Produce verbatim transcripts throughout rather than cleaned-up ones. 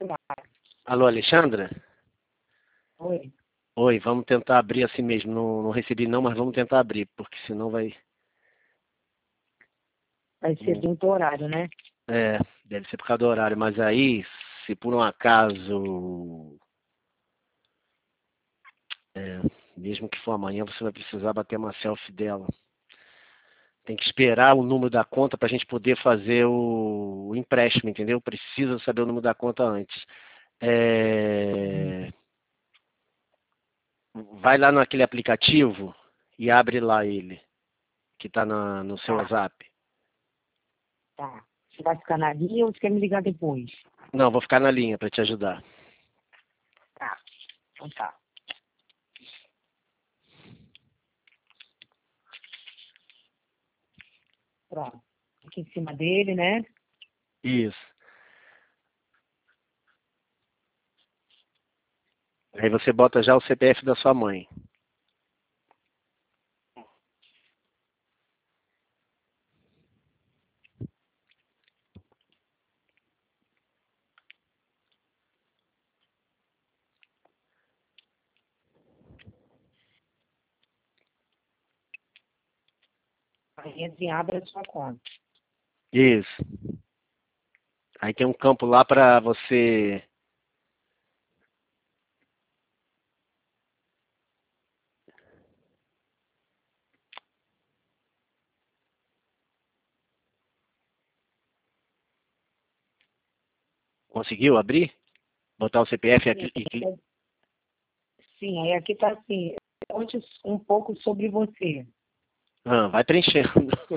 Alô, Alexandra? Oi. Oi, vamos tentar abrir assim mesmo. Não, não recebi não, mas vamos tentar abrir, porque senão vai... Vai ser do outro horário, né? É, deve ser por causa do horário, mas aí, se por um acaso... É, mesmo que for amanhã, você vai precisar bater uma selfie dela. Tem que esperar o número da conta para a gente poder fazer o, o empréstimo, entendeu? Precisa saber o número da conta antes. É... Vai lá naquele aplicativo e abre lá ele, que está no seu Tá. WhatsApp. Tá. Você vai ficar na linha ou você quer me ligar depois? Não, vou ficar na linha para te ajudar. Tá. Então tá. Pronto. Aqui em cima dele, né? Isso. Aí você bota já o C P F da sua mãe. Aí entra e abre a sua conta. Isso. Aí tem um campo lá para você... Conseguiu abrir? Botar o C P F aqui e... Sim, aí aqui tá assim. Conte um pouco sobre você. Ah, vai preenchendo.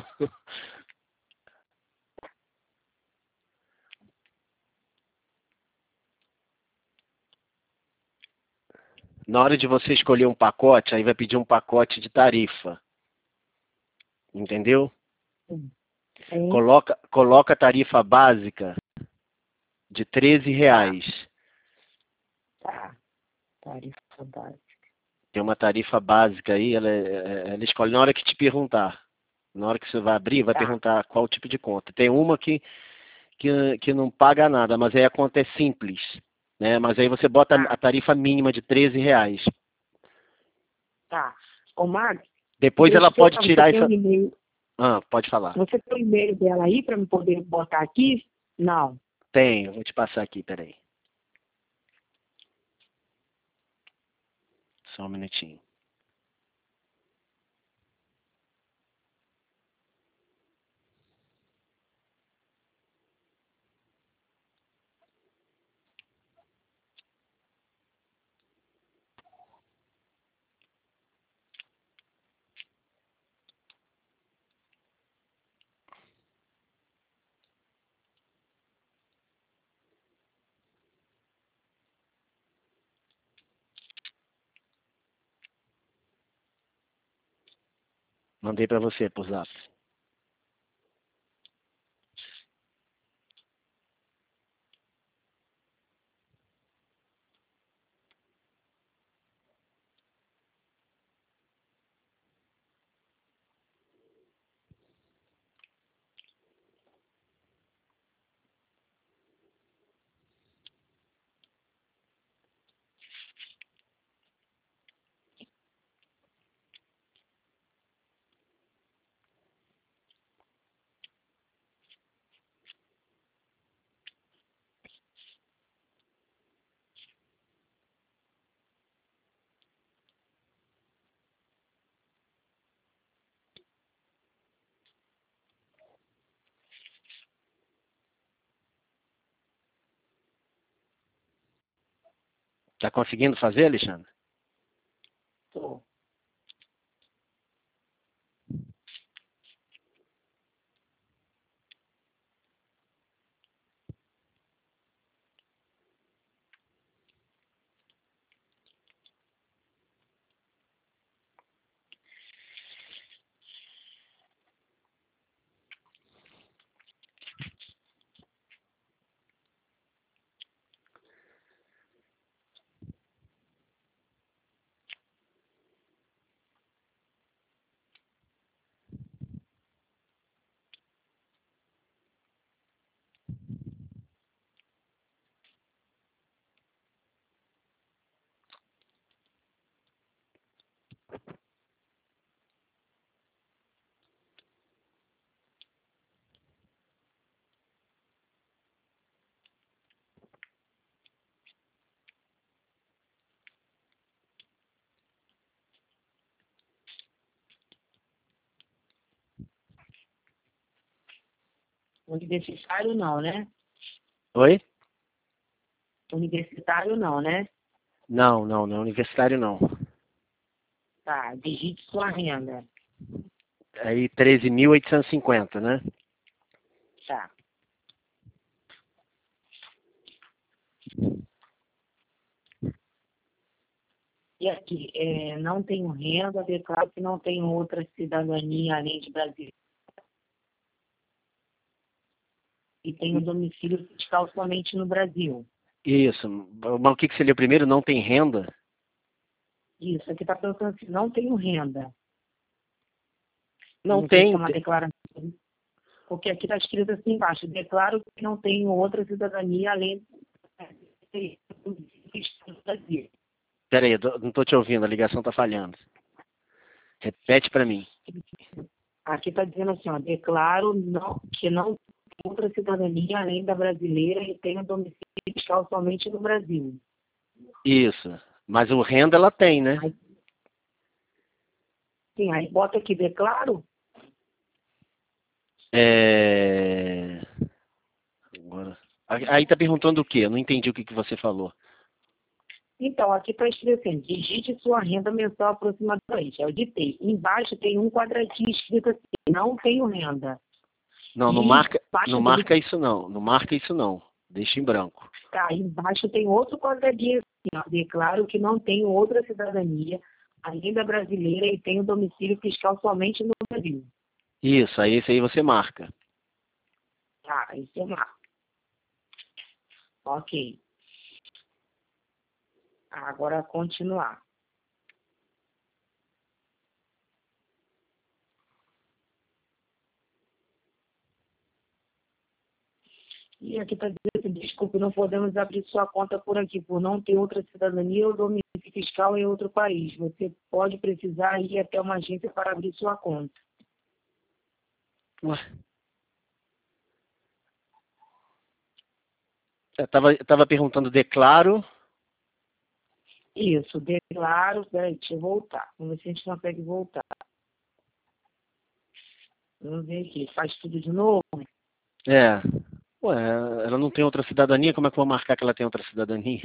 Na hora de você escolher um pacote, aí vai pedir um pacote de tarifa. Entendeu? Sim. Sim. Coloca, coloca a tarifa básica de treze Tá. reais. Tá. Tarifa básica. Tem uma tarifa básica aí, ela, é- ela escolhe na hora que te perguntar. Na hora que você vai abrir, vai Tá. perguntar qual tipo de conta. Tem uma que, que, que não paga nada, mas aí a conta é simples. Né? Mas aí você bota a Tá. tarifa mínima de treze reais. Tá. Ô, Marcos, Depois ela deixa eu pode perguntar, você tirar tem um essa... e-mail. Ah, pode falar. Você tem o e-mail dela aí para me poder botar aqui? Não. Tenho, vou te passar aqui, peraí. Só um minutinho. Mandei para você, por zap. Tá conseguindo fazer, Alexandre? Tô. Universitário não, né? Oi? Universitário não, né? Não, não, não é universitário não. Tá, digite sua renda. Aí treze mil oitocentos e cinquenta, né? Tá. E aqui, é, não tenho renda, declaro que não tenho outra cidadania além de Brasil. E tenho domicílio fiscal somente no Brasil. Isso. Mas o que, que você leu primeiro? Não tem renda? Isso, aqui está pensando assim, não tenho renda. Não Não sei se é tem. uma declaração. Porque aqui está escrito assim embaixo, declaro que não tenho outra cidadania além do Brasil. Peraí, eu tô- não estou te ouvindo, a ligação está falhando. Repete para mim. Aqui está dizendo assim, ó, declaro não, que não tenho outra cidadania além da brasileira e tenho domicílio fiscal somente no Brasil. Isso. Mas o renda ela tem, né? Aí, sim, aí bota aqui, declaro. É... Agora... Aí tá perguntando o quê? Eu não entendi o que, que você falou. Então, aqui está escrito assim, digite sua renda mensal aproximadamente. Eu ditei. Embaixo tem um quadradinho escrito assim, não tenho renda. Não, não E marca, embaixo não tem, marca isso não. Não marca isso não. Deixa em branco. tá, embaixo tem outro quadradinho assim, ó, declaro que não tenho outra cidadania além da brasileira e tenho domicílio fiscal somente no Brasil. Isso, aí esse aí você marca. Tá, isso é uma. Ok. Agora continuar. E aqui está dizendo assim, desculpe, não podemos abrir sua conta por aqui, por não ter outra cidadania ou domicílio fiscal em outro país. Você pode precisar ir até uma agência para abrir sua conta. Ué. Eu tava, eu tava perguntando, declaro. Isso, declaro, peraí, deixa eu voltar. Vamos ver se a gente consegue voltar. Vamos ver aqui, faz tudo de novo? É. Ué, ela não tem outra cidadania, como é que eu vou marcar que ela tem outra cidadania?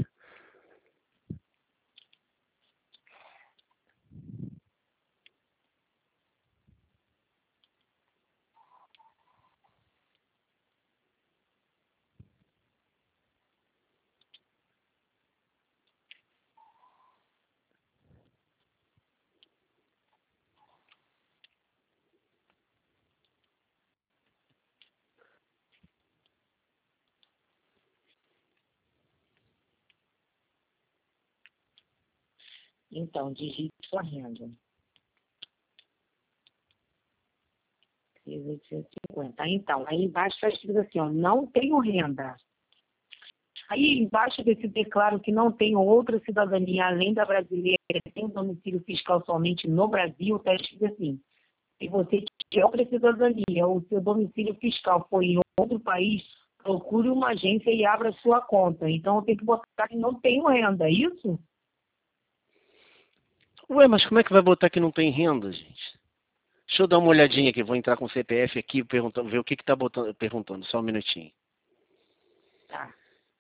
Então, digite sua renda. três mil oitocentos e cinquenta. Então, aí embaixo está escrito assim, ó, não tenho renda. Aí embaixo desse declaro que não tenho outra cidadania além da brasileira, tenho domicílio fiscal somente no Brasil, está escrito assim, se você tiver outra cidadania ou seu domicílio fiscal for em outro país, procure uma agência e abra sua conta. Então, eu tenho que botar que não tenho renda, é isso? Ué, mas como é que vai botar que não tem renda, gente? Deixa eu dar uma olhadinha aqui, vou entrar com o C P F aqui, perguntando, ver o que que tá botando, perguntando, só um minutinho. Tá.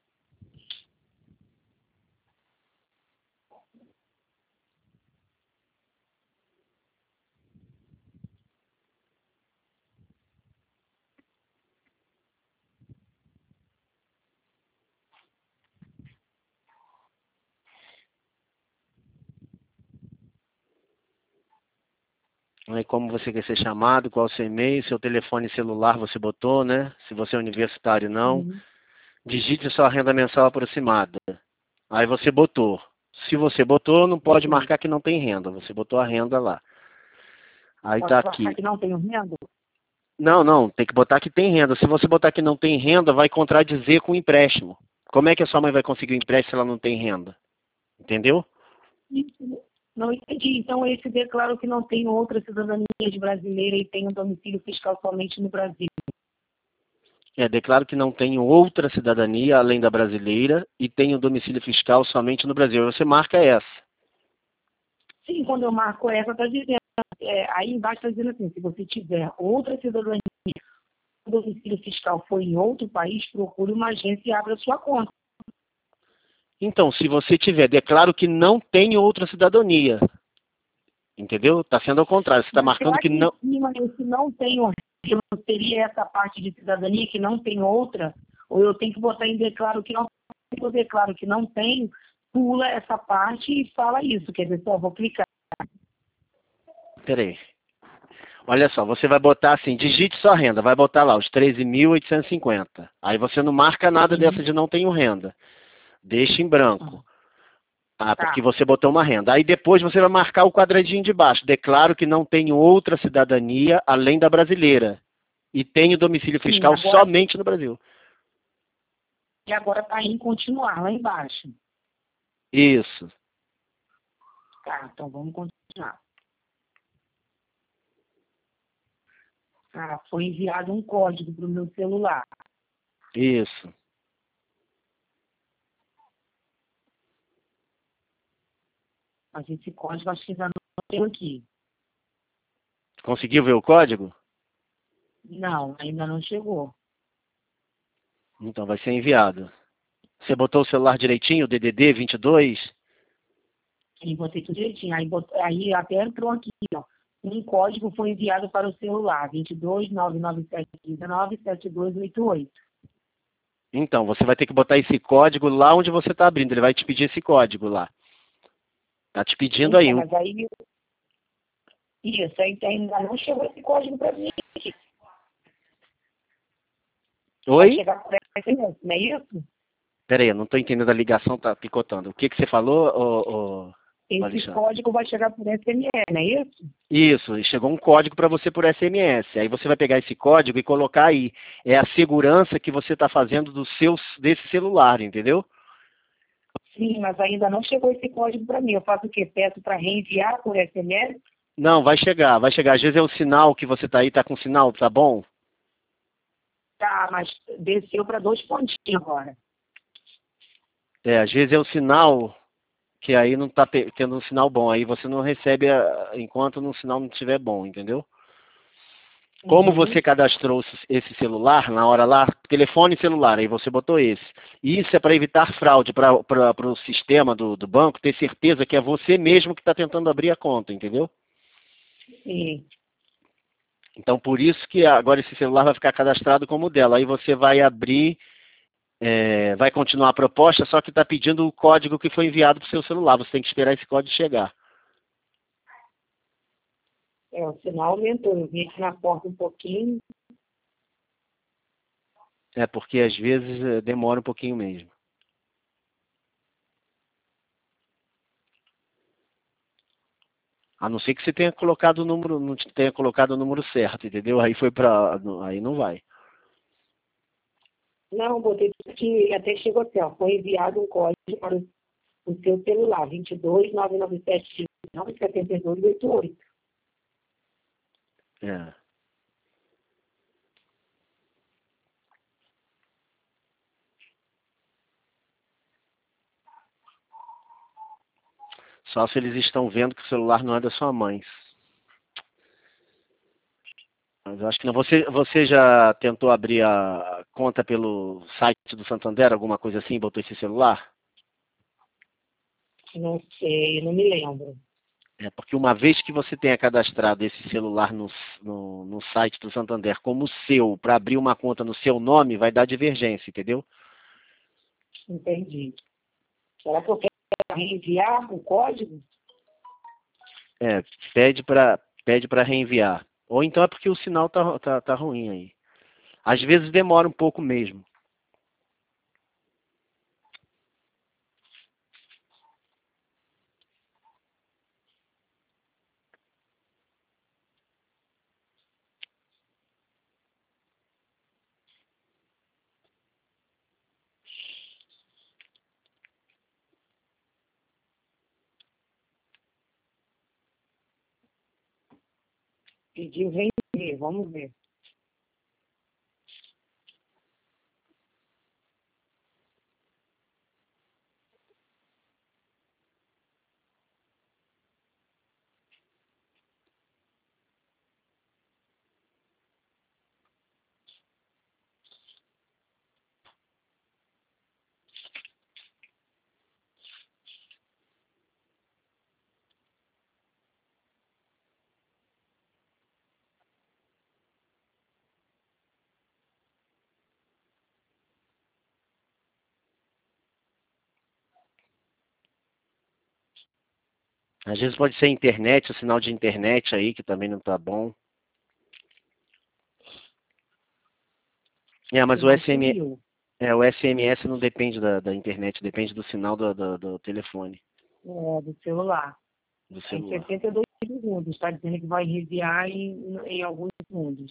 Aí como você quer ser chamado, qual o seu e-mail, seu telefone celular você botou, né? Se você é universitário, não. Uhum. Digite sua renda mensal aproximada. Aí você botou. Se você botou, não pode Ok. marcar que não tem renda. Você botou a renda lá. Aí tá Posso marcar aqui. que não tenho renda? Não, não, tem que botar que tem renda. Se você botar que não tem renda, vai contradizer com o empréstimo. Como é que a sua mãe vai conseguir o empréstimo se ela não tem renda? Entendeu? Isso. Não entendi. Então, esse declaro que não tenho outra cidadania de brasileira e tenho domicílio fiscal somente no Brasil. É, declaro que não tenho outra cidadania além da brasileira e tenho domicílio fiscal somente no Brasil. Você marca essa. Sim, quando eu marco essa, está dizendo. É, aí embaixo está dizendo assim, se você tiver outra cidadania o domicílio fiscal for em outro país, procure uma agência e abra sua conta. Então, se você tiver, declaro que não tem outra cidadania. Entendeu? Está sendo ao contrário. Você está Mas marcando será que que em não. cima, se não tem, não seria essa parte de cidadania que não tem outra? Ou eu tenho que botar em declaro que não eu declaro que não tenho, pula essa parte e fala isso. Quer dizer, só vou clicar. Peraí. Olha só, você vai botar assim, digite sua renda, vai botar lá os treze mil oitocentos e cinquenta. Aí você não marca nada Uhum. dessa de não tenho renda. Deixa em branco. Ah, porque Tá. você botou uma renda. Aí depois você vai marcar o quadradinho de baixo. Declaro que não tenho outra cidadania além da brasileira. E tenho domicílio Sim, fiscal agora, somente no Brasil. e agora está em continuar lá embaixo. Isso. Tá, então vamos continuar. Ah, foi enviado um código para o meu celular. Isso. Mas esse código acho que ainda não tem aqui. Conseguiu ver o código? Não, ainda não chegou. Então vai ser enviado. Você botou o celular direitinho, D D D vinte e dois? Aí botei tudo direitinho. Aí, bot... aí até entrou aqui, ó. Um código foi enviado para o celular, dois dois nove nove sete um nove sete dois oito oito. Então, você vai ter que botar esse código lá onde você está abrindo. Ele vai te pedir esse código lá. Tá te pedindo aí. Então, Um... mas aí, isso, aí ainda não chegou esse código para mim. Vai Oi? chegar por S M S, não é isso? Pera aí, eu não estou entendendo a ligação, tá picotando. O que, que você falou, ô, ô, Esse Alexandre? código vai chegar por S M S, não é isso? Isso, e chegou um código para você por S M S. Aí você vai pegar esse código e colocar aí. É a segurança que você está fazendo do seu, desse celular, entendeu? Sim, mas ainda não chegou esse código para mim. Eu faço o quê? Peço para reenviar por S M S? Não, vai chegar, vai chegar. Às vezes é o sinal que você está aí, tá com sinal, tá bom? Tá, mas desceu para dois pontinhos agora. É, às vezes é o sinal que aí não está tendo um sinal bom. Aí você não recebe a- enquanto o sinal não estiver bom, entendeu? Como Uhum. você cadastrou esse celular na hora lá, telefone celular, aí você botou esse. Isso é para evitar fraude para o sistema do, do banco, ter certeza que é você mesmo que está tentando abrir a conta, entendeu? Sim. Então, por isso que agora esse celular vai ficar cadastrado como dela. Aí você vai abrir, é, vai continuar a proposta, só que está pedindo o código que foi enviado para o seu celular. Você tem que esperar esse código chegar. É, o sinal aumentou. Eu vim aqui na porta um pouquinho. É porque às vezes é, demora um pouquinho mesmo. A não ser que você tenha colocado o número, não tenha colocado o número certo, entendeu? Aí foi para, aí não vai. Não, botei que até chegou assim, ó. Foi enviado um código para o, o seu celular, dois dois nove nove sete nove sete dois oito oito. É. Só se eles estão vendo que o celular não é da sua mãe. Mas eu acho que não. Você, você já tentou abrir a conta pelo site do Santander, alguma coisa assim, botou esse celular? Não sei, não me lembro. É porque uma vez que você tenha cadastrado esse celular no, no, no site do Santander como seu, para abrir uma conta no seu nome, vai dar divergência, entendeu? Entendi. Será que eu quero reenviar o código? É, pede para pede para reenviar. Ou então é porque o sinal tá, tá, tá ruim aí. Às vezes demora um pouco mesmo. Pediu reenviar, vamos ver. Às vezes pode ser internet, o sinal de internet aí, que também não tá bom. É, O mas o sinal S M, sumiu. é, o S M S não depende da, da internet, depende do sinal do, do, do telefone, É, do celular. do É em celular. sessenta e dois segundos. Está dizendo que vai enviar em, em alguns segundos.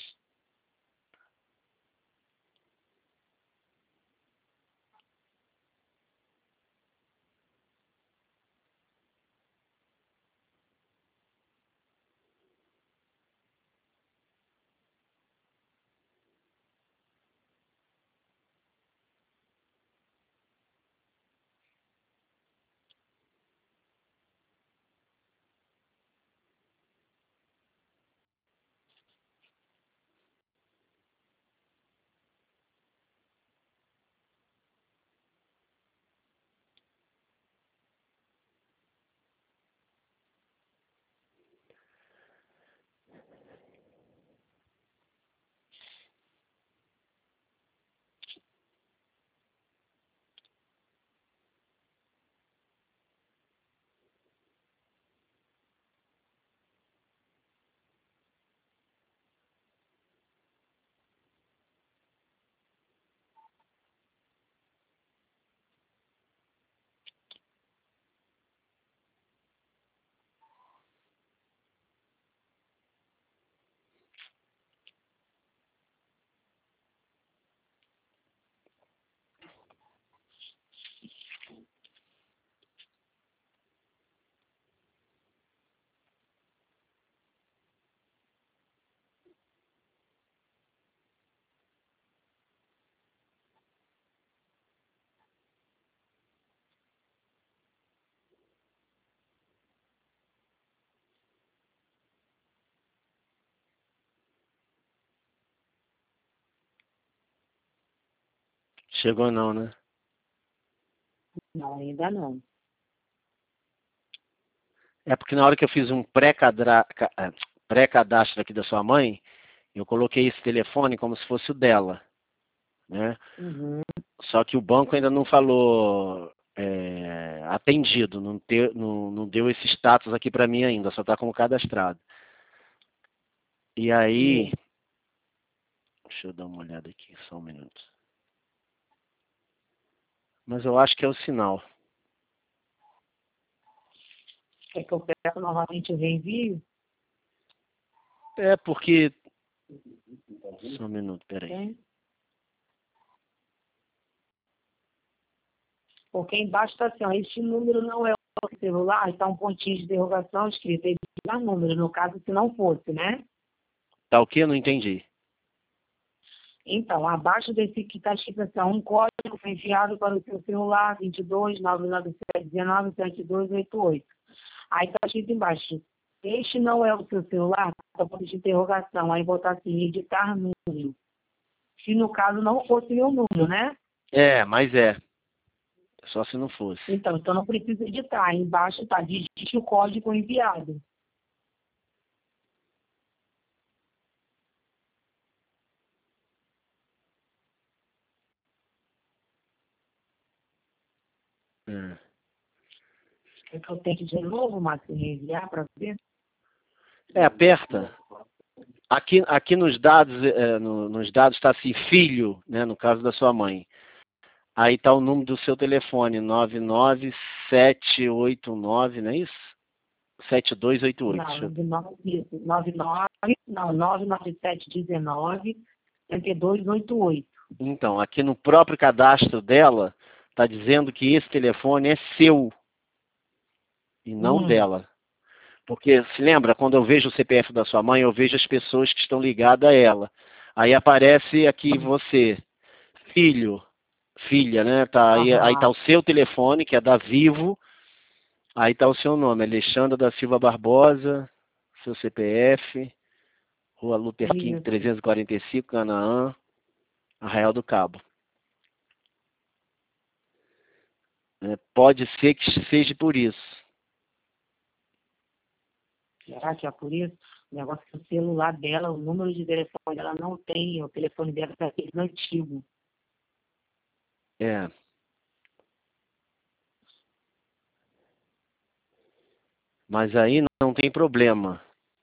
Chegou não, né? Não, ainda não. É porque na hora que eu fiz um pré-cadra- ca- ah, pré-cadastro aqui da sua mãe, eu coloquei esse telefone como se fosse o dela, né? Uhum. Só que o banco ainda não falou é, atendido, não, te- não- não deu esse status aqui para mim ainda, só está como cadastrado. E aí, É. deixa eu dar uma olhada aqui, só um minuto. Mas eu acho que é o sinal. Quer que eu peça novamente o reenvio? É porque. Só um minuto, peraí. Tem? Porque embaixo está assim, ó, este número não é o celular, está um pontinho de interrogação escrito, ele dá número, no caso, se não fosse, né? Tá o quê? Não entendi. Então, abaixo desse que está escrito assim, ó, um código foi enviado para o seu celular, vinte e dois, nove nove sete, dezenove, setenta e dois, oitenta e oito. Aí está escrito embaixo, este não é o seu celular, está ponto de interrogação, aí botar assim, editar número. Se no caso não fosse meu número, né? É, mas é. Só se não fosse. Então, então não precisa editar. Aí embaixo está, digite o código enviado. É, Quer que eu tente de novo, Márcio, reenviar para ver? é aperta. Aqui, aqui nos dados, é, no- nos dados está assim, filho, né? No caso da sua mãe. Aí está o número do seu telefone, nove nove sete oito nove, não é isso? sete dois oito oito. Não, de nove, nove, nove, não, nove nove sete dezenove, setenta e dois oitenta e oito. Então, aqui no próprio cadastro dela, está dizendo que esse telefone é seu e não Hum, dela. Porque, se lembra, quando eu vejo o C P F da sua mãe, eu vejo as pessoas que estão ligadas a ela. Aí aparece aqui você, filho, filha, né? Tá, aí, aí tá aham, o seu telefone, que é da Vivo, aí tá o seu nome, Alexandra da Silva Barbosa, seu C P F, Rua Luther King isso. trezentos e quarenta e cinco, Canaã, Arraial do Cabo. É, pode ser que seja por isso. Será que é por isso? O negócio que o celular dela, o número de telefone dela não tem, o telefone dela é aquele antigo. É, Mas aí não tem problema.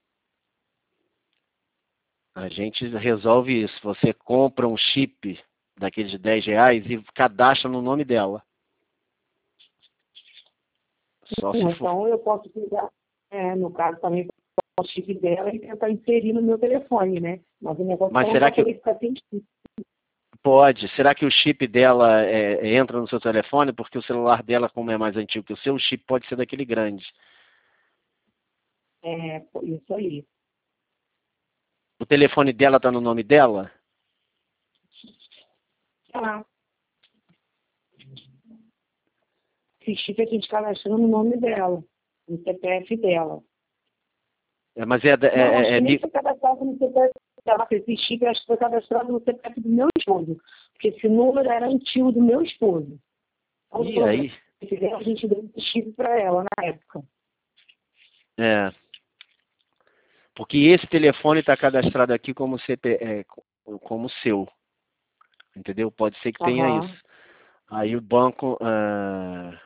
A gente resolve isso. Você compra um chip daqueles de dez reais e cadastra no nome dela. Só se for. Então eu posso pegar, é, no caso também, o chip dela e tentar inserir no meu telefone, né? Mas o negócio Mas é que eu será não vou que poder ficar sem chip. pode? Será que o chip dela é, entra no seu telefone? Porque o celular dela, como é mais antigo que o seu, o chip pode ser daquele grande. É, isso aí. O telefone dela está no nome dela? Ah, esse chip a gente cadastrou no nome dela, no C P F dela. É, mas é, é, Não, acho é, é que nem mi- foi cadastrado no C P F dela. Esse chip acho que foi cadastrado no C P F do meu esposo. Porque esse número era antigo do meu esposo. Então, E aí? a gente deu esse chip para ela na época. É. Porque esse telefone está cadastrado aqui como, C P, é, como seu. Entendeu? Pode ser que tenha Aham. isso. Aí o banco. ah,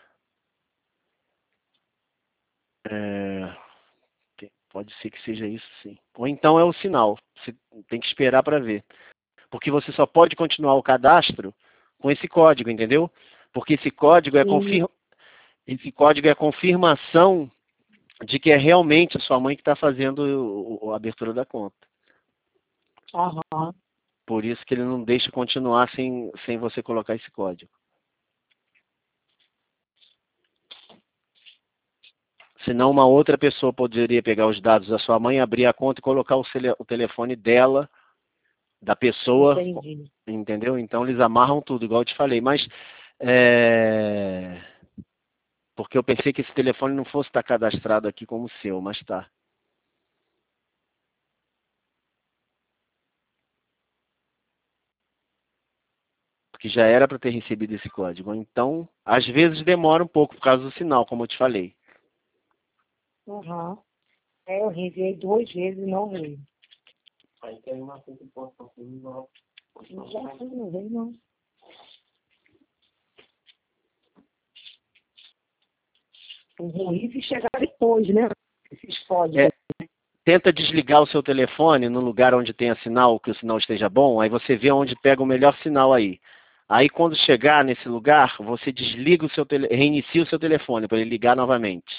é, tem- pode ser que seja isso, sim. Ou então é o sinal. Você tem que esperar para ver. Porque você só pode continuar o cadastro com esse código, entendeu? Porque esse código é, Sim. confir... esse código é confirmação de que é realmente a sua mãe que está fazendo o- o- a abertura da conta. Aham. Por isso que ele não deixa continuar sem, sem você colocar esse código. Senão uma outra pessoa poderia pegar os dados da sua mãe, abrir a conta e colocar o, cele- o telefone dela, da pessoa, Entendi. entendeu? Então eles amarram tudo, igual eu te falei. Mas é... porque eu pensei que esse telefone não fosse estar cadastrado aqui como seu, mas tá. Porque já era para ter recebido esse código. Então, às vezes demora um pouco por causa do sinal, como eu te falei. Aham. É, eu reenviei duas vezes e não veio. Aí tem uma coisa que pode não. Não, já foi, não veio, não. O ruim se chegar depois, né? Esses códigos. É, tenta desligar o seu telefone no lugar onde tenha sinal, que o sinal esteja bom, aí você vê onde pega o melhor sinal aí. Aí quando chegar nesse lugar, você desliga o seu tele... reinicia o seu telefone para ele ligar novamente.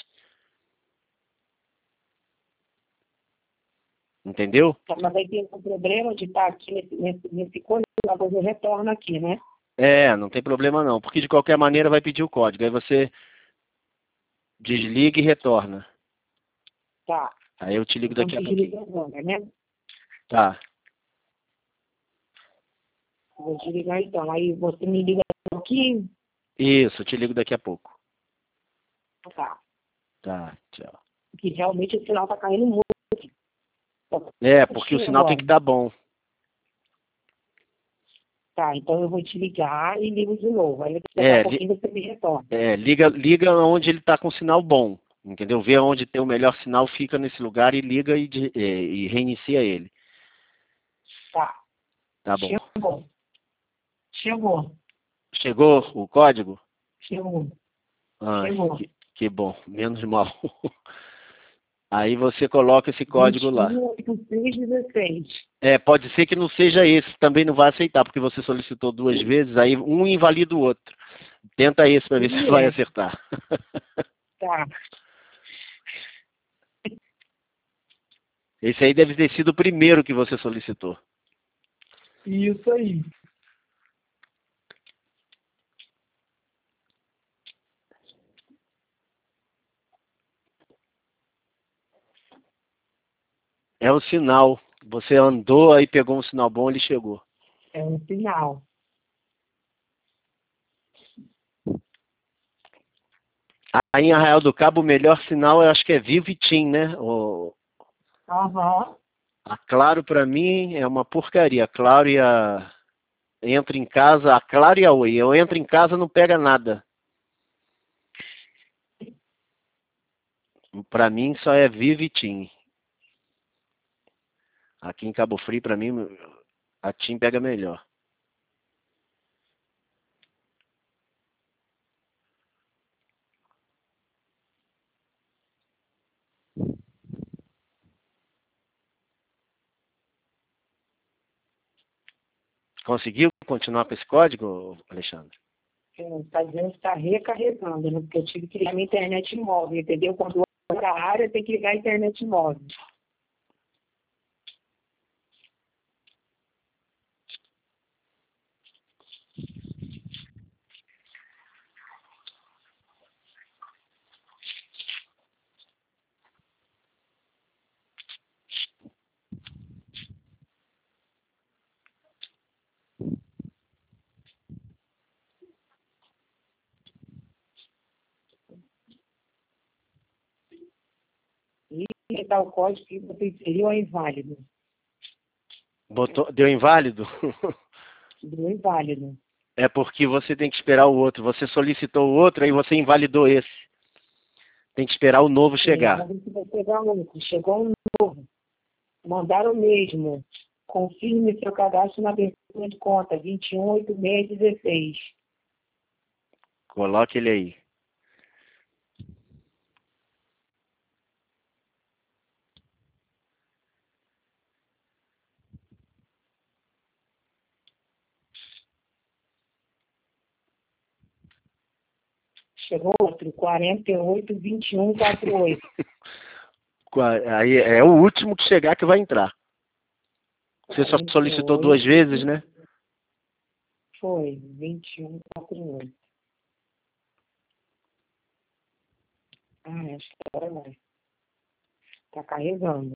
Entendeu? Tá, mas aí tem um problema de estar aqui nesse, nesse, nesse código, depois eu retorno aqui, né? É, não tem problema não, porque de qualquer maneira vai pedir o código. Aí você desliga e retorna. Tá. Aí eu te ligo Então daqui a pouquinho. desliga agora, né? Tá. Vou desligar então. Aí você me liga aqui. Isso, eu te ligo daqui a pouco. Tá. Tá, tchau. Que realmente o sinal tá caindo muito. É, porque o sinal tem que Agora. estar bom. Tá, então eu vou te ligar e ligo de novo. Aí daqui a É, li- pouquinho você me retorna. é liga, liga onde ele está com sinal bom. Entendeu? Vê onde tem o melhor sinal, fica nesse lugar e liga e, de- é, e reinicia ele. Tá. Tá bom. Chegou. Chegou. Chegou o código? Chegou. Ah, Chegou. que, que bom, menos mal. Aí você coloca esse código lá. vinte e um, oitenta e seis, dezesseis. É, pode ser que não seja esse, também não vai aceitar, porque você solicitou duas vezes, aí um invalida o outro. Tenta esse para ver se E vai é. acertar. Tá. Esse aí deve ter sido o primeiro que você solicitou. Isso aí. É o sinal. Você andou, aí pegou um sinal bom, ele chegou. É um sinal. Aí em Arraial do Cabo, o melhor sinal eu acho que é Vivo e Tim, né? O, Aham. a Claro para mim é uma porcaria. A Claro e a Entra em casa, a Claro e a Oi. Eu entro em casa, não pega nada. Para mim só é Vivo e Tim. Aqui em Cabo Frio, para mim, a Tim pega melhor. Conseguiu continuar com esse código, Alexandre? Está dizendo que está recarregando, né? Porque eu tive que ligar minha internet móvel, entendeu? Quando outra área tem que ligar a internet móvel. E dá o código que você inseriu é inválido. Botou, deu inválido? Deu inválido. É porque você tem que esperar o outro. Você solicitou o outro, aí você invalidou esse. Tem que esperar o novo chegar. Sim, vai pegar um, chegou um novo. Mandaram o mesmo. Confirme seu cadastro na abertura de conta, vinte e um, oito, seis, dezesseis. Coloque ele aí. Chegou outro, quarenta e oito, vinte e um, quarenta e oito. Aí é o último que chegar que vai entrar. Você só solicitou duas quarenta e oito, vezes, né? Foi, vinte e um, quarenta e oito. Ah, acho que agora vai. Tá carregando.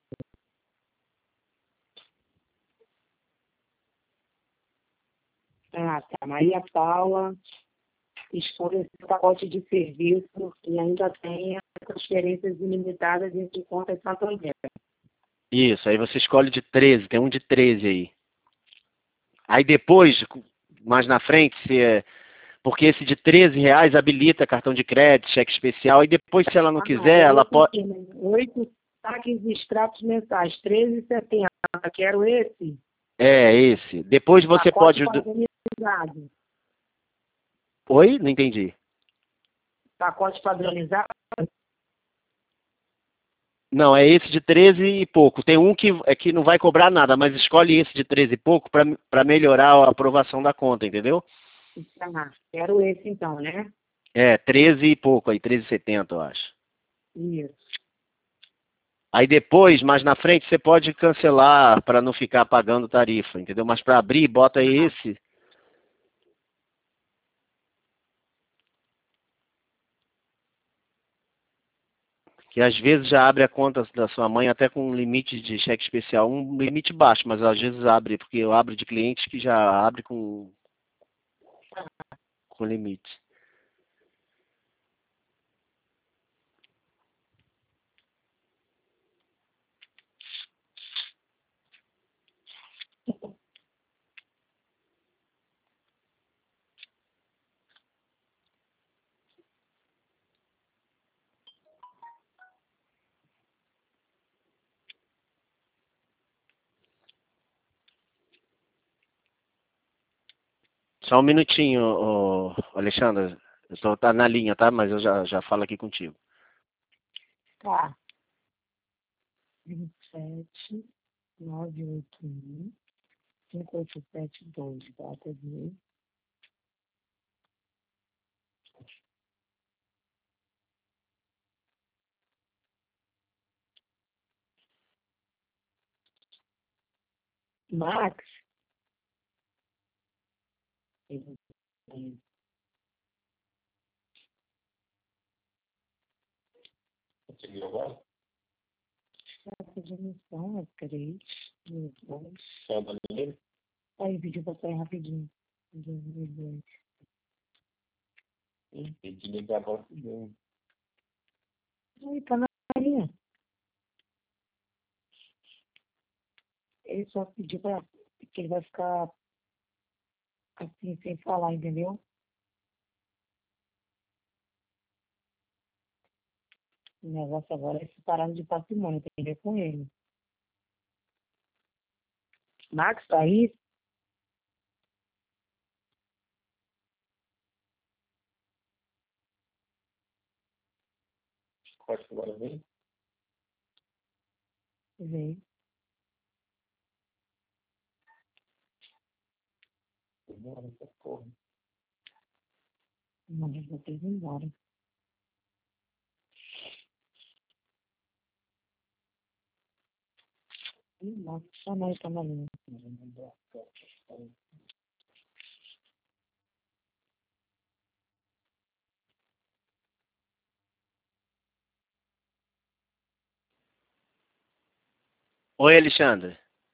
Ah, tá. Maria Paula, escolha esse pacote de serviço e ainda tem as transferências ilimitadas entre contas Santander. Isso, aí você escolhe de treze, tem um de treze aí. Aí depois, mais na frente, se é, porque esse de treze reais habilita cartão de crédito, cheque especial, e depois, se ela não Ah, quiser, é ela esse pode... aqui, né? Oito saques de extratos mensais, treze e setenta. Quero esse. É, esse. Depois você Pacote pode... padronizado. Oi? Não entendi. Pacote padronizado. Não, é esse de treze e pouco. Tem um que, é que não vai cobrar nada, mas escolhe esse de treze e pouco para melhorar a aprovação da conta, entendeu? Ah, quero esse então, né? É, treze e pouco aí, treze e setenta, eu acho. Isso. Aí depois, mais na frente, você pode cancelar para não ficar pagando tarifa, entendeu? Mas para abrir, bota Ah, esse. Que às vezes já abre a conta da sua mãe até com um limite de cheque especial, um limite baixo, mas às vezes abre, porque eu abro de clientes que já abre com, com limite. Só um minutinho, ô, Alexandre. Eu estou tá na linha, tá? Mas eu já, já falo aqui contigo. tá. vinte e sete, nove oito um, cinco oito sete dois. Data de Max. Conseguiu agora? Data de emissão é três, dois. Só da linha? Aí, pediu pra sair rapidinho. dois mil e dois. Tem que ligar agora também. Aí, tá na linha. Ele só pediu pra que ele vai ficar assim, sem falar, entendeu? O negócio agora é separado de patrimônio, tem que ver com ele. Max, tá aí? Corta agora vem. Vem. embora, essa porra. Não, eu vou ter que ir embora. Ih, nossa, chama aí pra Marinha. Oi, Alexandre.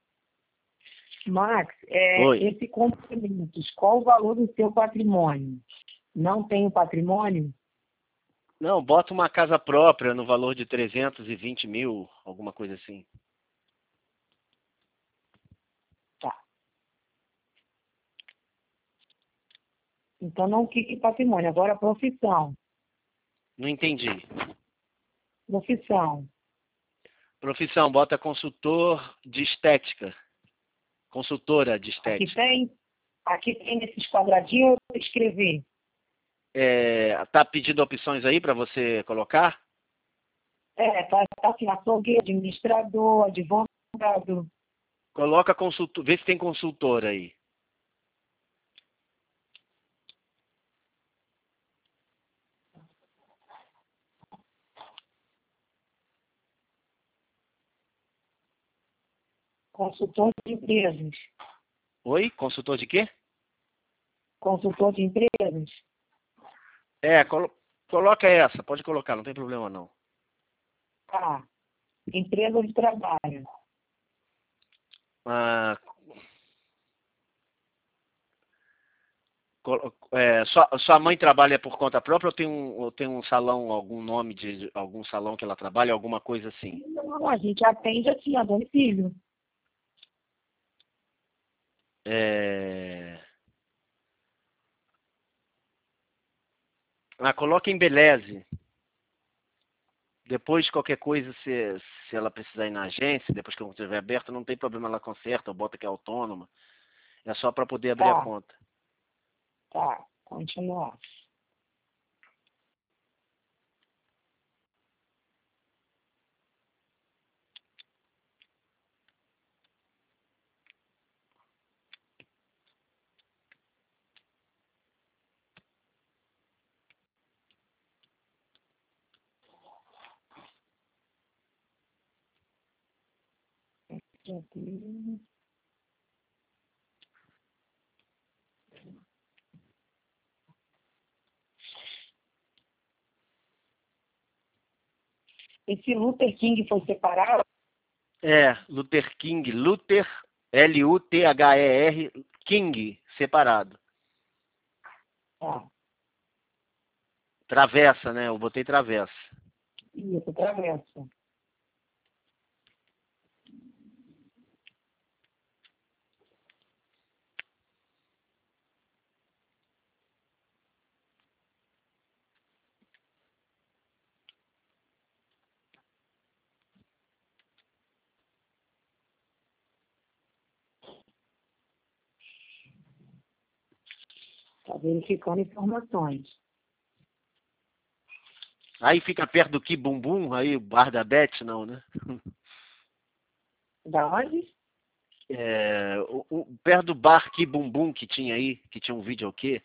Max, é, Oi. esse compromissos, qual o valor do seu patrimônio? Não tem o patrimônio? Não, bota uma casa própria no valor de trezentos e vinte mil, alguma coisa assim. Tá. Então não fique patrimônio. Agora profissão. Não entendi. Profissão. Profissão, bota consultor de estética. Consultora de Aqui estética. tem, aqui tem nesses quadradinhos eu vou escrever. É, tá pedindo opções aí para você colocar? É, tá, tá assim, açougueiro, administrador, advogado. Coloca consultor, vê se tem consultor aí. Consultor de empresas. Oi? Consultor de quê? Consultor de empresas. É, colo coloca essa, pode colocar, não tem problema não. Tá. Empresa de trabalho. Ah, colo- é, sua, sua mãe trabalha por conta própria ou tem um, ou tem um salão, algum nome de de algum salão que ela trabalha, alguma coisa assim? Não, a gente atende assim, a domicílio. É... Ah, coloca em Beleze. Depois, qualquer coisa, se, se ela precisar ir na agência, depois que eu estiver aberto, não tem problema, ela conserta, ou bota que é autônoma. É só para poder abrir a Tá, conta. tá. Continuar. Esse Luther King foi separado? É, Luther King, Luther, L U T H E R, King, separado. Tá. Travessa, né? Eu botei travessa. Isso, travessa. Tá verificando informações. Aí fica perto do Que Bumbum, aí o bar da Beth, não, né? Da onde? É, o, o- perto do bar Que Bumbum que tinha aí, que tinha um vídeo o quê?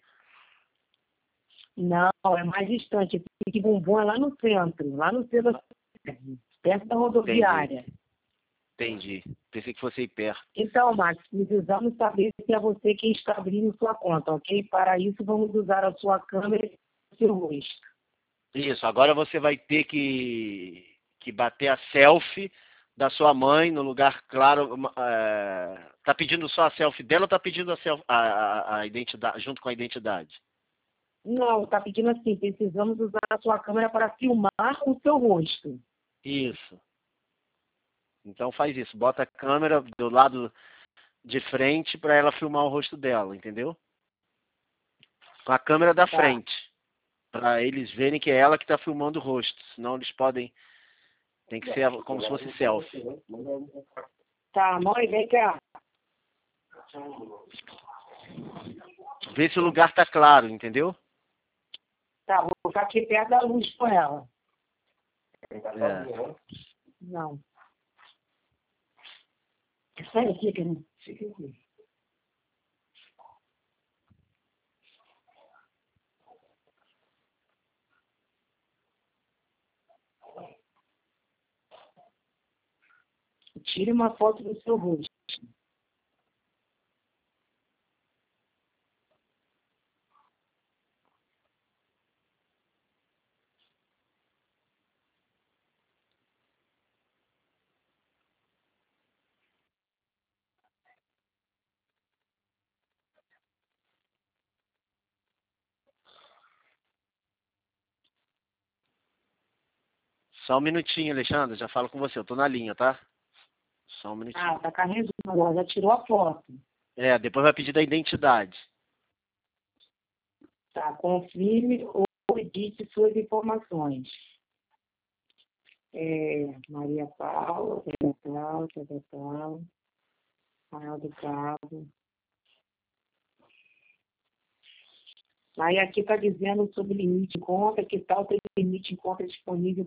Não, é mais distante. Esse bumbum é lá no centro, lá no centro da cidade, perto da rodoviária. Entendi. Pensei que fosse aí perto. Então, Max, precisamos saber se é você quem está abrindo sua conta, ok? Para isso, vamos usar a sua câmera e o seu rosto. Isso, agora você vai ter que, que bater a selfie da sua mãe no lugar claro. É, tá pedindo só a selfie dela ou tá pedindo a, selfie, a, a, a identidade, junto com a identidade? Não, está pedindo assim, precisamos usar a sua câmera para filmar o seu rosto. Isso. Então faz isso, bota a câmera do lado de frente para ela filmar o rosto dela, entendeu? Com a câmera da Tá, frente, para eles verem que é ela que está filmando o rosto, senão eles podem, tem que ser como se fosse selfie. tá, mãe, vem cá. Vê se o lugar tá claro, entendeu? Tá, vou ficar aqui perto da luz com ela. É. Não. Sai aqui, querido. Fica aqui. Tire uma foto do seu rosto. Só um minutinho, Alexandre, já falo com você. Eu tô na linha, tá? Só um minutinho. Ah, tá carregando agora, já tirou a foto. É, depois vai pedir da identidade. Tá, confirme ou edite suas informações. É, Maria Paula, tal, tal, tal, tal, Rael do Cabo. Aí aqui está dizendo sobre limite de conta, que tal ter limite de conta disponível.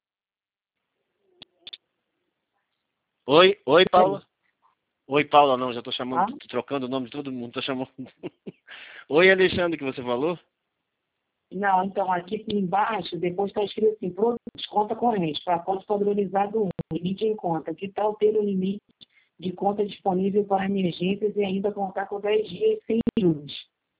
Oi, oi, Paula. Oi, Paula, não, já tô chamando, Ah? tô trocando o nome de todo mundo, tô chamando. Oi, Alexandre, que você falou? Não, então aqui embaixo, depois está escrito assim, produtos, conta corrente, pacote padronizado um, limite em conta. Que tal ter o limite de conta disponível para emergências e ainda contar com dez dias sem juros?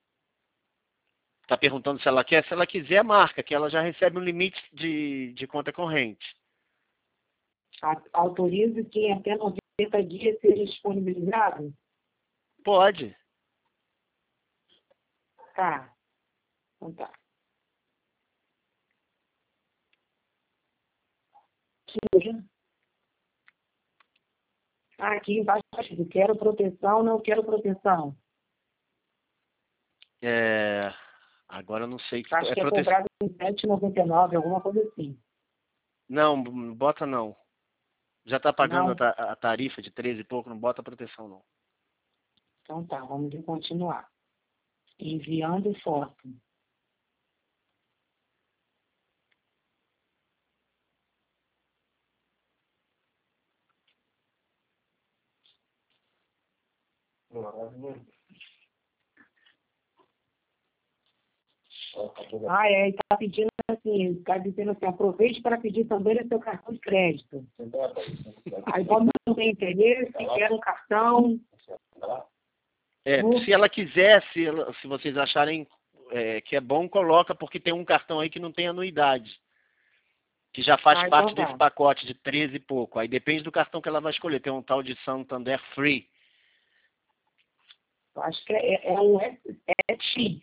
Tá perguntando se ela quer. Se ela quiser, marca, que ela já recebe um limite de, de conta corrente. A- Autorize que em até noventa dias seja disponibilizado? Pode. Tá. Então tá. Ah, aqui embaixo, quero proteção, não quero proteção. É, agora eu não sei. Que, Acho é que é proteção. comprado em sete reais e noventa e nove, alguma coisa assim. Não, bota não. Já tá pagando a, Não? ta- a tarifa de treze e pouco, não bota proteção não. Então tá, vamos continuar. Enviando foto. Ah, é, e tá pedindo assim, tá dizendo assim, aproveite para pedir também o seu cartão de crédito. Aí quando não tem interesse, quer um cartão. É, Uh, se ela quiser, se, ela- se vocês acharem é, que é bom, coloca, porque tem um cartão aí que não tem anuidade. Que já faz Ah, parte então desse tá. pacote de treze e pouco. Aí depende do cartão que ela vai escolher. Tem um tal de Santander Free. Eu acho que é, é um S, X.